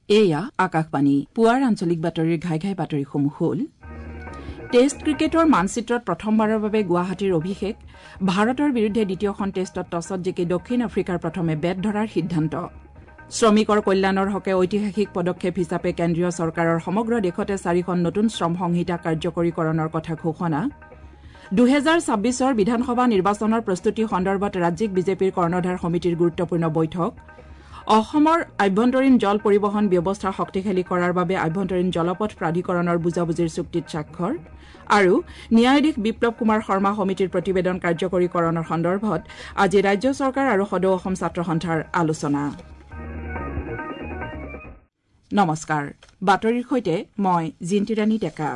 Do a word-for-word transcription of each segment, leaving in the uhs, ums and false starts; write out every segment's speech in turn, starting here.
এয়া আকাশবাণী পুৱাৰ আঞ্চলিক বাতৰিৰ ঘাই ঘাই বাতৰিসমূহ হ'ল টেষ্ট ক্ৰিকেটৰ মানচিত্ৰত প্ৰথমবাৰৰ বাবে গুৱাহাটীৰ অভিষেক ভাৰতৰ বিৰুদ্ধে দ্বিতীয়খন টেষ্টত টছত জিকি দক্ষিণ আফ্ৰিকাৰ প্ৰথমে বেট ধৰাৰ সিদ্ধান্ত শ্ৰমিকৰ কল্যাণৰ হকে ঐতিহাসিক পদক্ষেপ হিচাপে কেন্দ্ৰীয় চৰকাৰৰ সমগ্ৰ দেশতে চাৰিখন নতুন শ্ৰম সংহিতা কাৰ্যকৰীকৰণৰ কথা ঘোষণা দুহেজাৰ ছাব্বিছৰ বিধানসভা নিৰ্বাচনৰ প্ৰস্তুতি সন্দৰ্ভত ৰাজ্যিক বিজেপিৰ কৰ্ণধাৰ সমিতিৰ গুৰুত্বপূৰ্ণ বৈঠক অসমৰ আভ্যন্তৰীণ জল পৰিবহণ ব্যৱস্থা শক্তিশালী কৰাৰ বাবে আভ্যন্তৰীণ জলপথ প্ৰাধিকৰণৰ বুজাবুজিৰ চুক্তিত স্বাক্ষৰ আৰু ন্যায়াধীশ বিপ্লৱ কুমাৰ শৰ্মা সমিতিৰ প্ৰতিবেদন কাৰ্যকৰীকৰণৰ সন্দৰ্ভত আজি ৰাজ্য চৰকাৰ আৰু সদৌ অসম ছাত্ৰ সন্থাৰ আলোচনা নমস্কাৰ বাতৰিৰ সৈতে মই জিন্তিৰাণী ডেকা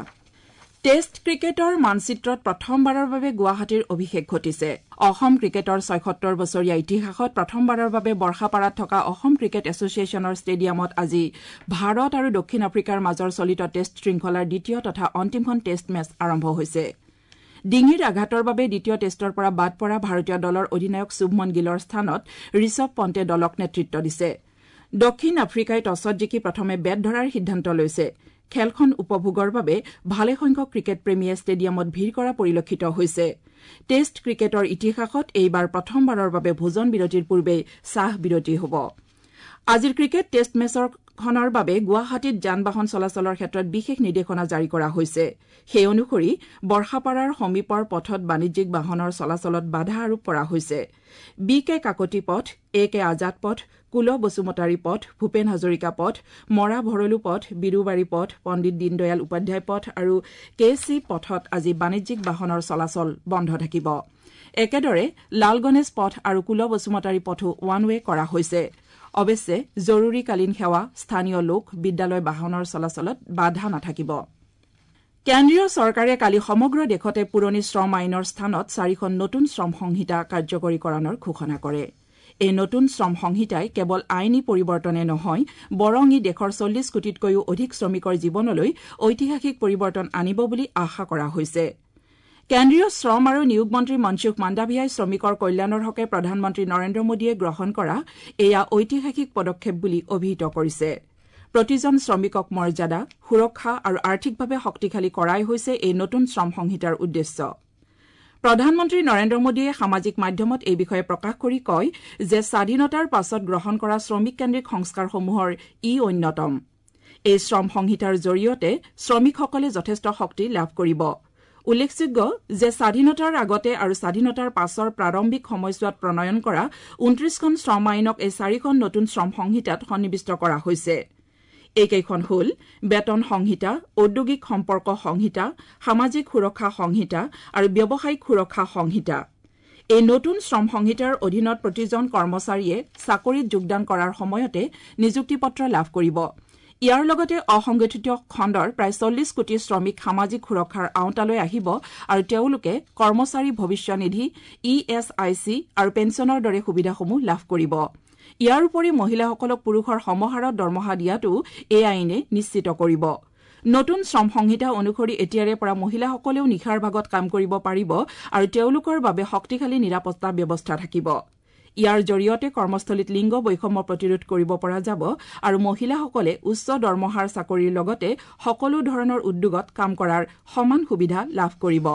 টেষ্ট ক্ৰিকেটৰ মানচিত্ৰত প্ৰথমবাৰৰ বাবে গুৱাহাটীৰ অভিষেক ঘটিছে অসম ক্ৰিকেটৰ ছয়সত্তৰ বছৰীয়া ইতিহাসত প্ৰথমবাৰৰ বাবে বৰ্ষাপাৰাত থকা অসম ক্ৰিকেট এছচিয়েশ্যনৰ ষ্টেডিয়ামত আজি ভাৰত আৰু দক্ষিণ আফ্ৰিকাৰ মাজৰ চলিত টেষ্ট শৃংখলাৰ দ্বিতীয় তথা অন্তিমখন টেষ্ট মেচ আৰম্ভ হৈছে ডিঙিৰ আঘাতৰ বাবে দ্বিতীয় টেষ্টৰ পৰা বাদ পৰা ভাৰতীয় দলৰ অধিনায়ক শুভমন গিলৰ স্থানত ঋষভ পন্তে দলক নেতৃত্ব দিছে দক্ষিণ আফ্ৰিকাই টছত জিকি প্ৰথমে বেট ধৰাৰ সিদ্ধান্ত লৈছে খেলখন উপভোগৰ বাবে ভালেসংখ্যক ক্ৰিকেট প্ৰেমীয়ে ষ্টেডিয়ামত ভিৰ কৰা পৰিলক্ষিত হৈছে টেষ্ট ক্ৰিকেটৰ ইতিহাসত এইবাৰ প্ৰথমবাৰৰ বাবে ভোজন বিৰতিৰ পূৰ্বে চাহ বিৰতি হ'ব আজিৰ ক্ৰিকেট টেষ্ট মেচৰ খনৰ বাবে গুৱাহাটীত যান বাহন চলাচলৰ ক্ষেত্ৰত বিশেষ নিৰ্দেশনা জাৰি কৰা হৈছে সেই অনুসৰি বৰ্ষাপাৰাৰ সমীপৰ পথত বাণিজ্যিক বাহনৰ চলাচলত বাধা আৰোপ কৰা হৈছে বি কে কাকতি পথ এ কে আজাদ পথ কুল বসুমতাৰী পথ ভূপেন হাজৰিকা পথ মৰা ভৰলু পথ বিৰুবাৰী পথ পণ্ডিত দীনদয়াল উপাধ্যায় পথ আৰু কে চি পথত আজি বাণিজ্যিক বাহনৰ চলাচল বন্ধ থাকিব একেদৰে লাল গণেশ পথ আৰু কুল বসুমতাৰী পথো ওৱান ৱে কৰা হৈছে অৱশ্যে জৰুৰীকালীন সেৱা স্থানীয় লোক বিদ্যালয় বাহনৰ চলাচলত বাধা নাথাকিব কেন্দ্ৰীয় চৰকাৰে কালি সমগ্ৰ দেশতে পুৰণি শ্ৰম আইনৰ স্থানত চাৰিখন নতুন শ্ৰম সংহিতা কাৰ্যকৰীকৰণৰ ঘোষণা কৰে এই নতুন শ্ৰম সংহিতাই কেৱল আইনী পৰিৱৰ্তনে নহয় বৰং ই দেশৰ চল্লিছ কোটিতকৈও অধিক শ্ৰমিকৰ জীৱনলৈ ঐতিহাসিক পৰিৱৰ্তন আনিব বুলি আশা কৰা হৈছে কেন্দ্ৰীয় শ্ৰম আৰু নিয়োগ মন্ত্ৰী মনসুখ মাণ্ডাভিয়াই শ্ৰমিকৰ কল্যাণৰ হকে প্ৰধানমন্ত্ৰী নৰেন্দ্ৰ মোদীয়ে গ্ৰহণ কৰা এয়া ঐতিহাসিক পদক্ষেপ বুলি অভিহিত কৰিছে প্ৰতিজন শ্ৰমিকক মৰ্যাদা সুৰক্ষা আৰু আৰ্থিকভাৱে শক্তিশালী কৰাই হৈছে এই নতুন শ্ৰম সংহিতাৰ উদ্দেশ্য প্ৰধানমন্ত্ৰী নৰেন্দ্ৰ মোদীয়ে সামাজিক মাধ্যমত এই বিষয়ে প্ৰকাশ কৰি কয় যে স্বাধীনতাৰ পাছত গ্ৰহণ কৰা শ্ৰমিককেন্দ্ৰিক সংস্কাৰসমূহৰ ই অন্যতম এই শ্ৰম সংহিতাৰ জৰিয়তে শ্ৰমিকসকলে যথেষ্ট শক্তি লাভ কৰিব উল্লেখযোগ্য যে স্বাধীনতাৰ আগতে আৰু স্বাধীনতাৰ পাছৰ প্ৰাৰম্ভিক সময়ছোৱাত প্ৰণয়ন কৰা ঊনত্ৰিশখন শ্ৰম আইনক এই চাৰিখন নতুন শ্ৰম সংহিতাত সন্নিৱিষ্ট কৰা হৈছে এইকেইখন হ'ল বেতন সংহিতা ঔদ্যোগিক সম্পৰ্ক সংহিতা সামাজিক সুৰক্ষা সংহিতা আৰু ব্যৱসায়িক সুৰক্ষা সংহিতা এই নতুন শ্ৰম সংহিতাৰ অধীনত প্ৰতিজন কৰ্মচাৰীয়ে চাকৰিত যোগদান কৰাৰ সময়তে নিযুক্তি পত্ৰ লাভ কৰিব ইয়াৰ লগতে অসংগঠিত খণ্ডৰ প্ৰায় চল্লিছ কোটি শ্ৰমিক সামাজিক সুৰক্ষাৰ আওতালৈ আহিব আৰু তেওঁলোকে কৰ্মচাৰী ভৱিষ্য নিধি ই এছ আই চি আৰু পেঞ্চনৰ দৰে সুবিধাসমূহ লাভ কৰিব ইয়াৰ উপৰি মহিলাসকলক পুৰুষৰ সমহাৰত দৰমহা দিয়াটো এই আইনে নিশ্চিত কৰিব নতুন শ্ৰম সংহিতা অনুসৰি এতিয়াৰে পৰা মহিলাসকলেও নিশাৰ ভাগত কাম কৰিব পাৰিব আৰু তেওঁলোকৰ বাবে শক্তিশালী নিৰাপত্তা ব্যৱস্থা থাকিব ইয়াৰ জৰিয়তে কৰ্মস্থলীত লিংগ বৈষম্য প্ৰতিৰোধ কৰিব পৰা যাব আৰু মহিলাসকলে উচ্চ দৰমহাৰ চাকৰিৰ লগতে সকলো ধৰণৰ উদ্যোগত কাম কৰাৰ সমান সুবিধা লাভ কৰিব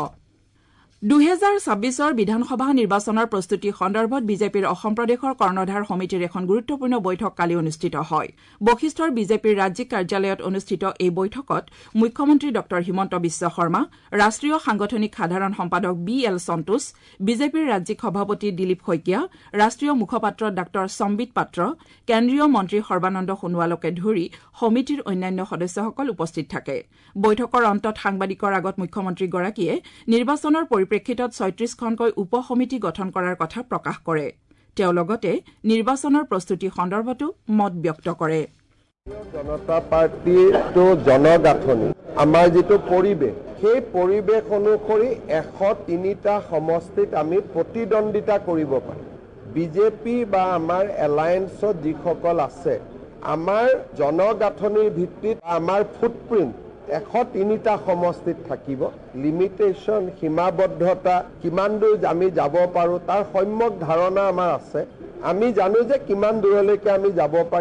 দুহেজাৰ ছাব্বিছৰ বিধানসভা নিৰ্বাচনৰ প্ৰস্তুতি সন্দৰ্ভত বিজেপিৰ অসম প্ৰদেশৰ কৰ্ণধাৰ সমিতিৰ এখন গুৰুত্বপূৰ্ণ বৈঠক কালি অনুষ্ঠিত হয় বশিষ্ঠৰ বিজেপিৰ ৰাজ্যিক কাৰ্যালয়ত অনুষ্ঠিত এই বৈঠকত মুখ্যমন্ত্ৰী ডঃ হিমন্ত বিশ্ব শৰ্মা ৰাষ্ট্ৰীয় সাংগঠনিক সাধাৰণ সম্পাদক বি এল সন্তোষ বিজেপিৰ ৰাজ্যিক সভাপতি দিলীপ শইকীয়া ৰাষ্ট্ৰীয় মুখপাত্ৰ ডাঃ সম্বিত পাত্ৰ কেন্দ্ৰীয় মন্ত্ৰী সৰ্বানন্দ সোণোৱালকে ধৰি সমিতিৰ অন্যান্য সদস্যসকল উপস্থিত থাকে বৈঠকৰ অন্তত সাংবাদিকৰ আগত মুখ্যমন্ত্ৰীগৰাকীয়ে নিৰ্বাচনৰ পৰিপ্ৰেক্ষিতত ছয়ত্ৰিশখনকৈ উপ সমিতি গঠন কৰাৰ কথা প্ৰকাশ কৰে তেওঁ লগতে নিৰ্বাচনৰ প্ৰস্তুতি সন্দৰ্ভতো মত ব্যক্ত কৰে জনতা পাৰ্টিটো জনগাঁথনি আমাৰ যিটো পৰিৱেশ সেই পৰিৱেশ অনুসৰি এশ তিনিটা সমষ্টিত আমি প্ৰতিদ্বন্দ্বিতা কৰিব পাৰোঁ বিজেপি বা আমাৰ এলায়েন্সত যিসকল আছে আমাৰ জনগাঁথনিৰ ভিত্তিত আমাৰ ফুটপ্ৰিণ্ট এশ তিনিটা সমষ্টিত থাকিব লিমিটেশন সীমাবদ্ধতা কিমান দূৰ আমি যাব পাৰোঁ তাৰ সম্যক ধাৰণা আমাৰ আছে আমি জানো যে কিমান দূৰলৈকে আমি যাব পাৰিম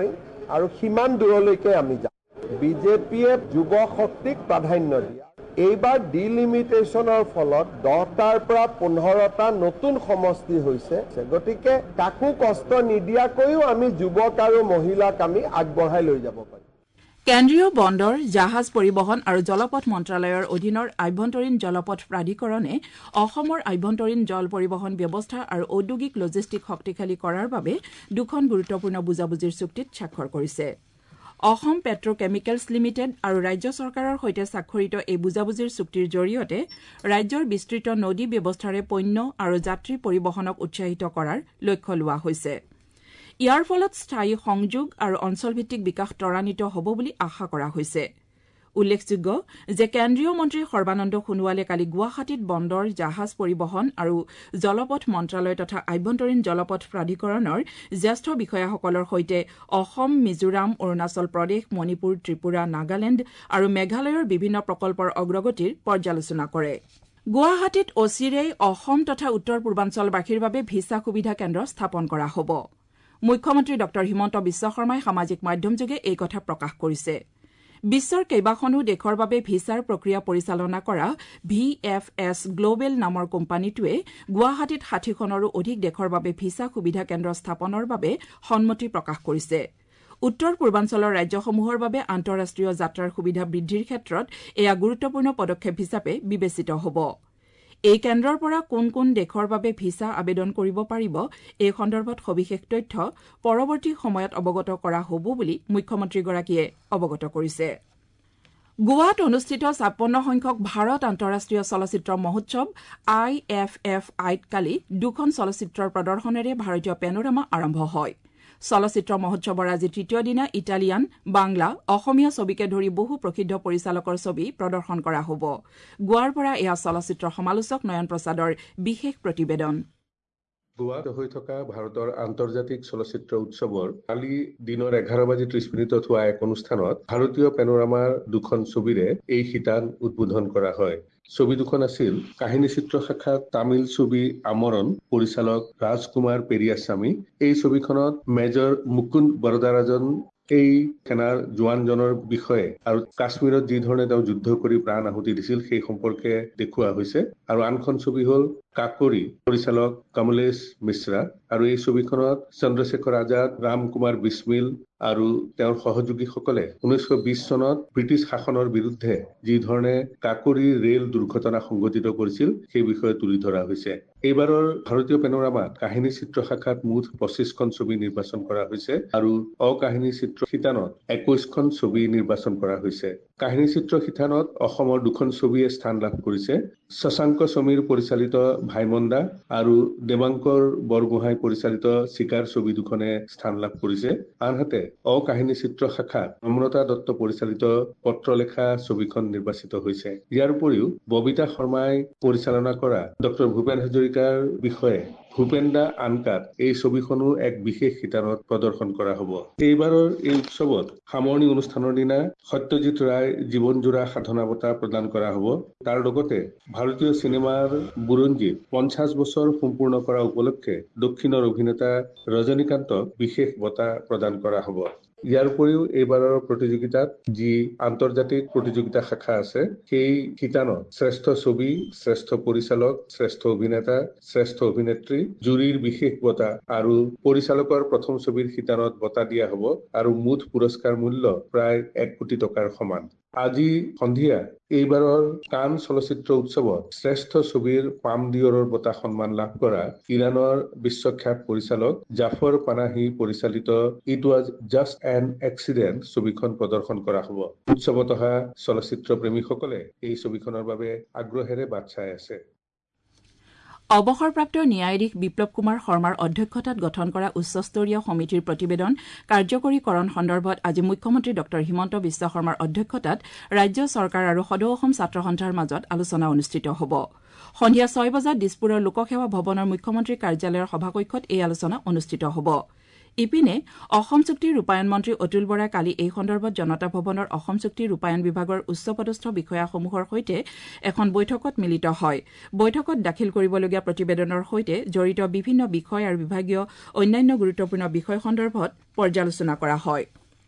আৰু সিমান দূৰলৈকে আমি যাম। বিজেপিয়ে যুৱ শক্তিক প্ৰাধান্য দিয়ে। এইবাৰ ডিলিমিটেশ্যনৰ ফলত দহটাৰ পৰা পোন্ধৰটা নতুন সমষ্টি হৈছে। গতিকে কাকো কষ্ট নিদিয়াকৈও আমি যুৱক আৰু মহিলাক আমি আগবঢ়াই লৈ যাব পাৰিম। কেন্দ্ৰীয় বন্দৰ, জাহাজ পৰিবহণ আৰু জলপথ মন্ত্ৰালয়ৰ অধীনৰ আভ্যন্তৰীণ জলপথ প্ৰাধিকৰণে অসমৰ আভ্যন্তৰীণ জল পৰিবহণ ব্যৱস্থা আৰু ঔদ্যোগিক লজিষ্টিক শক্তিশালী কৰাৰ বাবে দুখন গুৰুত্বপূৰ্ণ বুজাবুজিৰ চুক্তিত স্বাক্ষৰ কৰিছে। অসম পেট্ৰ কেমিকেলছ লিমিটেড আৰু ৰাজ্য চৰকাৰৰ সৈতে স্বাক্ষৰিত এই বুজাবুজিৰ চুক্তিৰ জৰিয়তে ৰাজ্যৰ বিস্তৃত নদী ব্যৱস্থাৰে পণ্য আৰু যাত্ৰী পৰিবহণক উৎসাহিত কৰাৰ লক্ষ্য লোৱা হৈছে। ইয়াৰ ফলত স্থায়ী সংযোগ আৰু অঞ্চলভিত্তিক বিকাশ ত্বৰান্বিত হ'ব বুলি আশা কৰা হৈছে। উল্লেখযোগ্য যে কেন্দ্ৰীয় মন্ত্ৰী সৰ্বানন্দ সোণোৱালে কালি গুৱাহাটীত বন্দৰ, জাহাজ পৰিবহণ আৰু জলপথ মন্ত্ৰালয় তথা আভ্যন্তৰীণ জলপথ প্ৰাধিকৰণৰ জ্যেষ্ঠ বিষয়াসকলৰ সৈতে অসম, মিজোৰাম, অৰুণাচল প্ৰদেশ, মণিপুৰ, ত্ৰিপুৰা, নাগালেণ্ড আৰু মেঘালয়ৰ বিভিন্ন প্ৰকল্পৰ অগ্ৰগতিৰ পৰ্যালোচনা কৰে। গুৱাহাটীত অচিৰেই অসম তথা উত্তৰ পূৰ্বাঞ্চলবাসীৰ বাবে ভিছা সুবিধা কেন্দ্ৰ স্থাপন কৰা হ'ব। মুখ্যমন্ত্ৰী ডঃ হিমন্ত বিশ্ব শৰ্মাই সামাজিক মাধ্যমযোগে এই কথা প্ৰকাশ কৰিছে। বিশ্বৰ কেইবাখনো দেশৰ বাবে ভিছাৰ প্ৰক্ৰিয়া পৰিচালনা কৰা ভি এফ এছ গ্লবেল নামৰ কোম্পানীটোৱে গুৱাহাটীত ষাঠিখনৰো অধিক দেশৰ বাবে ভিছা সুবিধা কেন্দ্ৰ স্থাপনৰ বাবে সন্মতি প্ৰকাশ কৰিছে। উত্তৰ পূৰ্বাঞ্চলৰ ৰাজ্যসমূহৰ বাবে আন্তঃৰাষ্ট্ৰীয় যাত্ৰাৰ সুবিধা বৃদ্ধিৰ ক্ষেত্ৰত এয়া গুৰুত্বপূৰ্ণ পদক্ষেপ হিচাপে বিবেচিত হ'ব। এই কেন্দ্ৰৰ পৰা কোন কোন দেশৰ বাবে ভিছা আবেদন কৰিব পাৰিব এই সন্দৰ্ভত সবিশেষ তথ্য পৰৱৰ্তী সময়ত অৱগত কৰা হ'ব বুলি মুখ্যমন্ত্ৰীগৰাকীয়ে অৱগত কৰিছে। গোৱাত অনুষ্ঠিত ছাপন্ন সংখ্যক ভাৰত আন্তঃৰাষ্ট্ৰীয় চলচ্চিত্ৰ মহোৎসৱ আই এফ এফ আইত কালি দুখন চলচ্চিত্ৰৰ প্ৰদৰ্শনেৰে ভাৰতীয় পেনোৰামা আৰম্ভ হয়। চলচ্চিত্ৰ মহোৎসৱৰ আজি তৃতীয় দিনা ইটালিয়ান, বাংলা, অসমীয়া ছবিকে ধৰি বহু প্ৰসিদ্ধ পৰিচালকৰ ছবি প্ৰদৰ্শন কৰা হ'ব। গোৱাৰ পৰা এয়া চলচ্চিত্ৰ সমালোচক নয়ন প্ৰসাদৰ বিশেষ প্ৰতিবেদন। গোৱাত হৈ থকা ভাৰতৰ আন্তৰ্জাতিক চলচ্চিত্ৰ উৎসৱৰ কালি দিনৰ এঘাৰ বাজি ত্ৰিশ মিনিটত হোৱা এক অনুষ্ঠানত ভাৰতীয় পেনোৰামাৰ দুখন ছবিৰে এই শিতান উদ্বোধন কৰা হয়। ছবি দুখন আছিল কাহিনী চিত্ৰ শাখাত তামিল ছবি আমৰণ, পৰিচালক ৰাজকুমাৰ পেৰিয়াস্বামী। এই ছবিখনত মেজৰ মুকুন্দ বৰদাৰাজন এই সেনাৰ জোৱানজনৰ বিষয়ে আৰু কাশ্মীৰত যি ধৰণে তেওঁ যুদ্ধ কৰি প্ৰাণ আহুতি দিছিল সেই সম্পৰ্কে দেখুওৱা হৈছে। আৰু আনখন ছবি হ'ল কাকৰি, পৰিচালক কমলেশ মিশ্ৰা। আৰু এই ছবিখনত চন্দ্ৰশেখৰ আজাদ, ৰাম কুমাৰ বিছমিল আৰু তেওঁৰ সহযোগীসকলে ঊনৈছশ বিশ চনত ব্ৰিটিছ শাসনৰ বিৰুদ্ধে যি ধৰণে কাকৰি ৰেল দুৰ্ঘটনা সংঘটিত কৰিছিল সেই বিষয়ে তুলি ধৰা হৈছে। এইবাৰৰ ভাৰতীয় পেনোৰামাত কাহিনী চিত্ৰ শাখাত মুঠ পঁচিছখন ছবি নিৰ্বাচন কৰা হৈছে আৰু অকাহিনী চিত্ৰ শিতানত একৈশখন ছবি নিৰ্বাচন কৰা হৈছে। কাহিনী চিত্ৰ শিতানত অসমৰ দুখন ছবিয়ে স্থান লাভ কৰিছে। শশাংক সমীৰ পৰিচালিত ভাইমন্দা আৰু দেৱাংকৰ বৰগোহাঁই পৰিচালিত চিকাৰ ছবি দুখনে স্থান লাভ কৰিছে। আনহাতে অকাহিনী চিত্ৰ শাখাত নম্ৰতা দত্ত পৰিচালিত পত্ৰলেখা ছবিখন নিৰ্বাচিত হৈছে। ইয়াৰ উপৰিও ববিতা শৰ্মাই পৰিচালনা কৰা ডক্টৰ ভূপেন হাজৰিকাৰ বিষয়ে ভূপেন্দা আনকাত এই ছবিখনো এক বিশেষ শিতানত প্ৰদৰ্শন কৰা হ'ব। এইবাৰৰ এই উৎসৱত সামৰণি অনুষ্ঠানৰ দিনা সত্যজিৎ ৰায় জীৱনজোৰা সাধনা বঁটা প্ৰদান কৰা হ'ব। তাৰ লগতে ভাৰতীয় চিনেমাৰ বুৰঞ্জীত পঞ্চাছ বছৰ সম্পূৰ্ণ কৰা উপলক্ষে দক্ষিণৰ অভিনেতা ৰজনীকান্তক বিশেষ বঁটা প্ৰদান কৰা হ'ব। ইয়াৰ উপৰিও এইবাৰৰ প্ৰতিযোগিতাত যি আন্তৰ্জাতিক প্ৰতিযোগিতা শাখা আছে সেই শিতানত শ্ৰেষ্ঠ ছবি, শ্ৰেষ্ঠ পৰিচালক, শ্ৰেষ্ঠ অভিনেতা, শ্ৰেষ্ঠ অভিনেত্ৰী, জুৰীৰ বিশেষ বঁটা আৰু পৰিচালকৰ প্ৰথম ছবিৰ শিতানত বঁটা দিয়া হ'ব আৰু মুঠ পুৰস্কাৰ মূল্য প্ৰায় এক কোটি টকাৰ সমান। আজি সন্ধিয়া এইবাৰৰ কান চলচ্চিত্ৰ উৎসৱত শ্ৰেষ্ঠ ছবিৰ পাম ডিয়ৰৰ বঁটা সন্মান লাভ কৰা ইৰাণৰ বিশ্বখ্যাত পৰিচালক জাফৰ পানাহি পৰিচালিত it was just an accident ছবিখন প্ৰদৰ্শন কৰা হ'ব। উৎসৱত অহা চলচ্চিত্ৰ প্ৰেমীসকলে এই ছবিখনৰ বাবে আগ্ৰহেৰে বাট চাই আছে। অৱসৰপ্ৰাপ্ত ন্যায়াধীশ বিপ্লৱ কুমাৰ শৰ্মাৰ অধ্যক্ষতাত গঠন কৰা উচ্চস্তৰীয় সমিতিৰ প্ৰতিবেদন কাৰ্যকৰীকৰণ সন্দৰ্ভত আজি মুখ্যমন্ত্ৰী ডঃ হিমন্ত বিশ্ব শৰ্মাৰ অধ্যক্ষতাত ৰাজ্য চৰকাৰ আৰু সদৌ অসম ছাত্ৰ সন্থাৰ মাজত আলোচনা অনুষ্ঠিত হ'ব। সন্ধিয়া ছয় বজাত দিছপুৰৰ লোকসেৱা ভৱনৰ মুখ্যমন্ত্ৰীৰ কাৰ্যালয়ৰ সভাকক্ষত এই আলোচনা অনুষ্ঠিত হ'ব। ইপিনে অসম চুক্তি ৰূপায়ণ মন্ত্ৰী অতুল বৰাই কালি এই সন্দৰ্ভত জনতা ভৱনৰ অসম চুক্তি ৰূপায়ণ বিভাগৰ উচ্চপদস্থ বিষয়াসমূহৰ সৈতে এখন বৈঠকত মিলিত হয়। বৈঠকত দাখিল কৰিবলগীয়া প্ৰতিবেদনৰ সৈতে জড়িত বিভিন্ন বিষয় আৰু বিভাগীয় অন্যান্য গুৰুত্বপূৰ্ণ বিষয় সন্দৰ্ভত পৰ্যালোচনা কৰা হয়।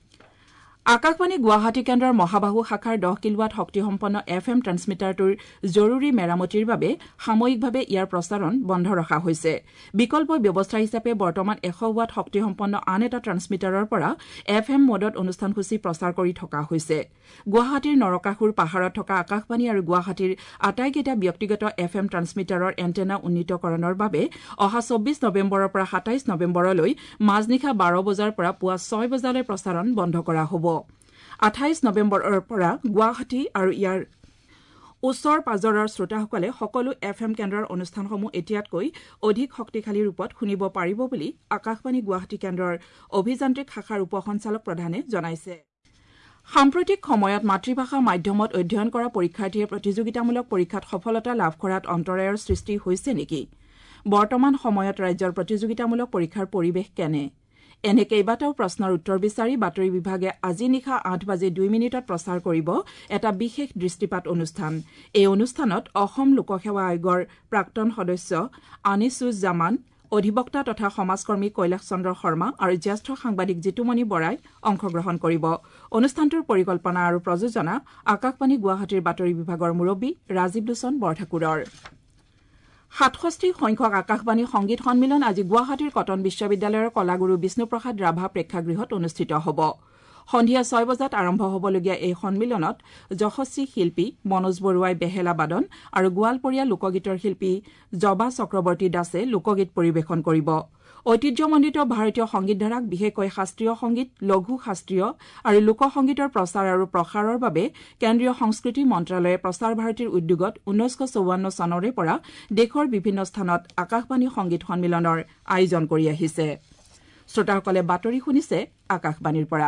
আকাশবাণী গুৱাহাটী কেন্দ্ৰৰ মহাবাহু শাখাৰ দহ কিলোৱাট শক্তিসম্পন্ন এফ এম ট্ৰান্সমিটাৰটোৰ জৰুৰী মেৰামতিৰ বাবে সাময়িকভাৱে ইয়াৰ প্ৰচাৰণ বন্ধ ৰখা হৈছে বিকল্প ব্যৱস্থা হিচাপে বৰ্তমান এশ ৱাট শক্তিসম্পন্ন আন এটা ট্ৰান্সমিটাৰৰ পৰা এফ এম মডত অনুষ্ঠানসূচী প্ৰচাৰ কৰি থকা হৈছে গুৱাহাটীৰ নৰকাসুৰ পাহাৰত থকা আকাশবাণী আৰু গুৱাহাটীৰ আটাইকেইটা ব্যক্তিগত এফ এম ট্ৰান্সমিটাৰৰ এণ্টেনা উন্নীতকৰণৰ বাবে অহা চৌব্বিছ নৱেম্বৰৰ পৰা সাতাইছ নৱেম্বৰলৈ মাজনিশা বাৰ বজাৰ পৰা পুৱা ছয় বজালৈ প্ৰচাৰণ বন্ধ কৰা হ'ব আঠাইছ নৱেম্বৰৰ পৰা গুৱাহাটী আৰু ইয়াৰ ওচৰ পাজৰৰ শ্ৰোতাসকলে সকলো এফ এম কেন্দ্ৰৰ অনুষ্ঠানসমূহ এতিয়াতকৈ অধিক শক্তিশালী ৰূপত শুনিব পাৰিব বুলি আকাশবাণী গুৱাহাটী কেন্দ্ৰৰ অভিযান্ত্ৰিক শাখাৰ উপ সঞ্চালক প্ৰধানে জনাইছে সাম্প্ৰতিক সময়ত মাতৃভাষা মাধ্যমত অধ্যয়ন কৰা পৰীক্ষাৰ্থীয়ে প্ৰতিযোগিতামূলক পৰীক্ষাত সফলতা লাভ কৰাত অন্তৰায়ৰ সৃষ্টি হৈছে নেকি বৰ্তমান সময়ত ৰাজ্যৰ প্ৰতিযোগিতামূলক পৰীক্ষাৰ পৰিৱেশ কেনে এনে কেইবাটাও প্ৰশ্নৰ উত্তৰ বিচাৰি বাতৰি বিভাগে আজি নিশা আঠ বাজি দুই মিনিটত প্ৰচাৰ কৰিব এটা বিশেষ দৃষ্টিপাত অনুষ্ঠান এই অনুষ্ঠানত অসম লোকসেৱা আয়োগৰ প্ৰাক্তন সদস্য আনিছুজ্জামান অধিবক্তা তথা সমাজকৰ্মী কৈলাশ চন্দ্ৰ শৰ্মা আৰু জ্যেষ্ঠ সাংবাদিক জিতুমণি বৰাই অংশগ্ৰহণ কৰিব অনুষ্ঠানটোৰ পৰিকল্পনা আৰু প্ৰযোজনা আকাশবাণী গুৱাহাটীৰ বাতৰি বিভাগৰ মুৰব্বী ৰাজীৱ লোচন বৰঠাকুৰৰ সাতষষ্ঠি সংখ্যক আকাশবাণী সংগীত সন্মিলন আজি গুৱাহাটীৰ কটন বিশ্ববিদ্যালয়ৰ কলাগুৰু বিষ্ণুপ্ৰসাদ ৰাভা প্ৰেক্ষাগৃহত অনুষ্ঠিত হ'ব সন্ধিয়া ছয় বজাত আৰম্ভ হ'বলগীয়া এই সন্মিলনত যশস্বী শিল্পী মনোজ বৰুৱাই বেহেলা বাদন আৰু গোৱালপৰীয়া লোকগীতৰ শিল্পী জবা চক্ৰৱৰ্তী দাসে লোকগীত পৰিৱেশন কৰিব ঐতিহ্যমণ্ডিত ভাৰতীয় সংগীতধাৰাক বিশেষকৈ শাস্ত্ৰীয় সংগীত লঘু শাস্ত্ৰীয় আৰু লোকসংগীতৰ প্ৰচাৰ আৰু প্ৰসাৰৰ বাবে কেন্দ্ৰীয় সংস্কৃতি মন্ত্ৰালয়ে প্ৰচাৰ ভাৰতীৰ উদ্যোগত ঊনৈছশ চৌৱন্ন চনৰে পৰা দেশৰ বিভিন্ন স্থানত আকাশবাণী সংগীত সন্মিলনৰ আয়োজন কৰি আহিছে শ্ৰোতাসকলে বাতৰি শুনিছে আকাশবাণীৰ পৰা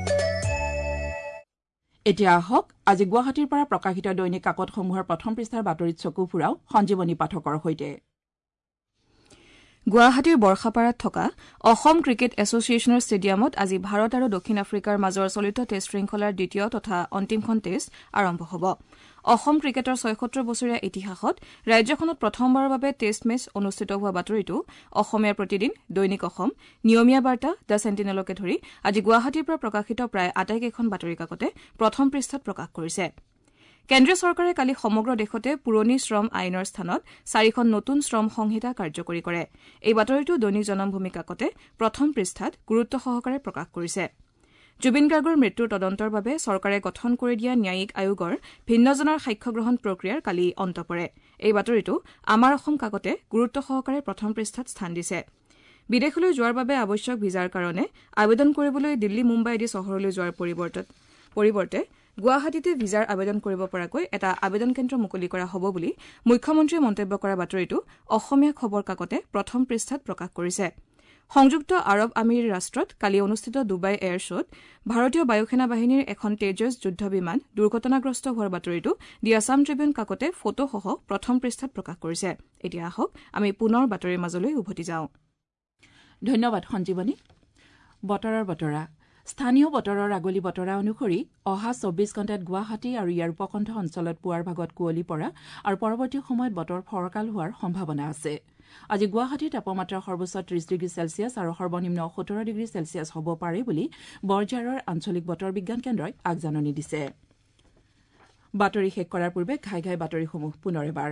এতিয়া আহক আজি গুৱাহাটীৰ পৰা প্ৰকাশিত দৈনিক কাকতসমূহৰ প্ৰথম পৃষ্ঠাৰ বাতৰিত চকু ফুৰাও সঞ্জীৱনী পাঠকৰ সৈতে গুৱাহাটীৰ বৰ্ষাপাৰাত থকা অসম ক্ৰিকেট এছচিয়েশ্যনৰ ষ্টেডিয়ামত আজি ভাৰত আৰু দক্ষিণ আফ্ৰিকাৰ মাজৰ চলিত টেষ্ট শৃংখলাৰ দ্বিতীয় তথা অন্তিমখন টেষ্ট আৰম্ভ হ'ব অসম ক্ৰিকেটৰ ছয়সত্তৰ বছৰীয়া ইতিহাসত ৰাজ্যখনত প্ৰথমবাৰৰ বাবে টেষ্ট মেচ অনুষ্ঠিত হোৱা বাতৰিটো অসমীয়াৰ প্ৰতিদিন দৈনিক অসম নিয়মীয়া বাৰ্তা দ্য চেণ্টিনেলকে ধৰি আজি গুৱাহাটীৰ পৰা প্ৰকাশিত প্ৰায় আটাইকেইখন বাতৰি কাকতে প্ৰথম পৃষ্ঠাত প্ৰকাশ কৰিছে কেন্দ্ৰীয় চৰকাৰে কালি সমগ্ৰ দেশতে পুৰণি শ্ৰম আইনৰ স্থানত চাৰিখন নতুন শ্ৰম সংহিতা কাৰ্যকৰী কৰে এই বাতৰিটো দৈনিক জনমভূমি কাকতে প্ৰথম পৃষ্ঠাত গুৰুত্ব সহকাৰে প্ৰকাশ কৰিছে জুবিন গাৰ্গৰ মৃত্যুৰ তদন্তৰ বাবে চৰকাৰে গঠন কৰি দিয়া ন্যায়িক আয়োগৰ ভিন্নজনৰ সাক্ষ্য গ্ৰহণ প্ৰক্ৰিয়াৰ কালি অন্ত পৰে এই বাতৰিটো আমাৰ অসম কাকতে গুৰুত্ব সহকাৰে প্ৰথম পৃষ্ঠাত স্থান দিছে বিদেশলৈ যোৱাৰ বাবে আৱশ্যক ভিজাৰ কাৰণে আবেদন কৰিবলৈ দিল্লী মুম্বাই আদি চহৰলৈ যোৱাৰ পৰিৱৰ্তে গুৱাহাটীতে ভিজাৰ আবেদন কৰিব পৰাকৈ এটা আবেদন কেন্দ্ৰ মুকলি কৰা হ'ব বুলি মুখ্যমন্ত্ৰীয়ে মন্তব্য কৰা বাতৰিটো অসমীয়া খবৰ কাকতে প্ৰথম পৃষ্ঠাত প্ৰকাশ কৰিছে সংযুক্ত আৰৱ আমিৰি ৰাষ্ট্ৰত কালি অনুষ্ঠিত ডুবাই এয়াৰ শ্বত ভাৰতীয় বায়ুসেনা বাহিনীৰ এখন তেজছ যুদ্ধ বিমান দুৰ্ঘটনাগ্ৰস্ত হোৱাৰ বাতৰিটো দি আছাম ট্ৰিবিউন কাকতে ফটোসহ প্ৰথম পৃষ্ঠাত প্ৰকাশ কৰিছে এতিয়া আহক আমি পুনৰ বাতৰিৰ মাজলৈ উভতি যাওঁ ধন্যবাদ সঞ্জীৱনী বতৰৰ বতৰা স্থানীয় বতৰৰ আগলি বতৰা অনুসৰি অহা চৌব্বিছ ঘণ্টাত গুৱাহাটী আৰু ইয়াৰ উপকণ্ঠ অঞ্চলত পুৱাৰ ভাগত কুঁৱলী পৰা আৰু পৰৱৰ্তী সময়ত বতৰ ফৰকাল হোৱাৰ সম্ভাৱনা আছে আজি গুৱাহাটীৰ তাপমাত্ৰা সৰ্বোচ্চ ত্ৰিশ ডিগ্ৰী চেলছিয়াছ আৰু সৰ্বনিম্ন সোতৰ ডিগ্ৰী চেলছিয়াছ হ'ব পাৰে বুলি বৰঝাৰৰ আঞ্চলিক বতৰ বিজ্ঞান কেন্দ্ৰই আগজাননী দিছে বাতৰি শেষ কৰাৰ পূৰ্বে ঘাই ঘাই বাতৰিসমূহ পুনৰ এবাৰ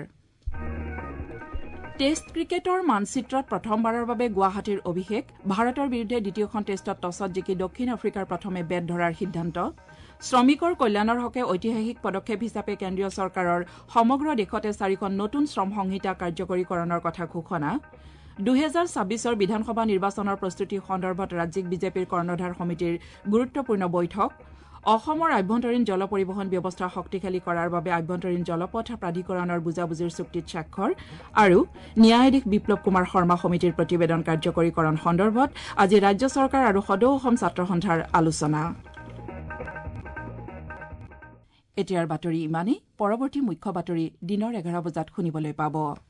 টেষ্ট ক্ৰিকেটৰ মানচিত্ৰত প্ৰথমবাৰৰ বাবে গুৱাহাটীৰ অভিষেক ভাৰতৰ বিৰুদ্ধে দ্বিতীয়খন টেষ্টত টছত জিকি দক্ষিণ আফ্ৰিকাৰ প্ৰথমে বেট ধৰাৰ সিদ্ধান্ত শ্ৰমিকৰ কল্যাণৰ হকে ঐতিহাসিক পদক্ষেপ হিচাপে কেন্দ্ৰীয় চৰকাৰৰ সমগ্ৰ দেশতে চাৰিখন নতুন শ্ৰম সংহিতা কাৰ্যকৰীকৰণৰ কথা ঘোষণা দুহেজাৰ ছাব্বিছৰ বিধানসভা নিৰ্বাচনৰ প্ৰস্তুতি সন্দৰ্ভত ৰাজ্যিক বিজেপিৰ কৰ্ণধাৰ সমিতিৰ গুৰুত্বপূৰ্ণ বৈঠক অসমৰ আভ্যন্তৰীণ জল পৰিবহণ ব্যৱস্থা শক্তিশালী কৰাৰ বাবে আভ্যন্তৰীণ জলপথ প্ৰাধিকৰণৰ বুজাবুজিৰ চুক্তিত স্বাক্ষৰ আৰু ন্যায়াধীশ বিপ্লৱ কুমাৰ শৰ্মা সমিতিৰ প্ৰতিবেদন কাৰ্যকৰীকৰণ সন্দৰ্ভত আজি ৰাজ্য চৰকাৰ আৰু সদৌ অসম ছাত্ৰ সন্থাৰ আলোচনা এতিয়াৰ বাতৰি ইমানেই পৰৱৰ্তী মুখ্য বাতৰি দিনৰ এঘাৰ বজাত শুনিবলৈ পাব